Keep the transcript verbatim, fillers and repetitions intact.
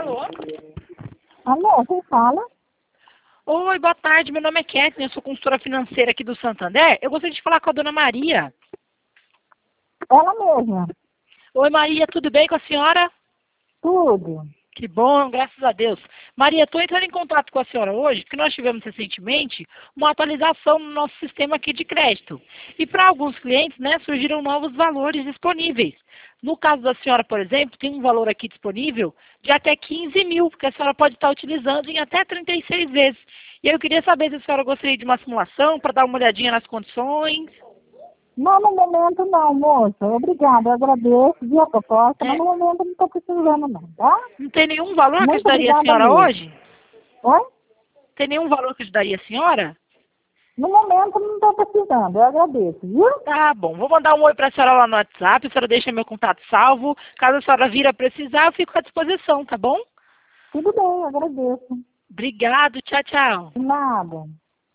Alô? Alô, quem fala? Oi, boa tarde. Meu nome é Kathleen, eu sou consultora financeira aqui do Santander. Eu gostaria de falar com a dona Maria. Ela mesma. Oi, Maria, tudo bem com a senhora? Tudo. Que bom, graças a Deus. Maria, estou entrando em contato com a senhora hoje, porque nós tivemos recentemente uma atualização no nosso sistema aqui de crédito. E para alguns clientes, né, surgiram novos valores disponíveis. No caso da senhora, por exemplo, tem um valor aqui disponível de até quinze mil, que a senhora pode estar utilizando em até trinta e seis vezes. E eu queria saber se a senhora gostaria de uma simulação para dar uma olhadinha nas condições. Não, no momento não, moça. Obrigada, eu agradeço, viu a proposta, mas É, no momento não estou precisando não, tá? não tem nenhum valor que Muito ajudaria a obrigada senhora mesmo. hoje? Oi? Tem nenhum valor que ajudaria a senhora? No momento não estou precisando, eu agradeço, viu? Tá bom, vou mandar um oi para a senhora lá no WhatsApp, a senhora deixa meu contato salvo. Caso a senhora vir a precisar, eu fico à disposição, tá bom? Tudo bem, eu agradeço. Obrigado, tchau, tchau. De nada.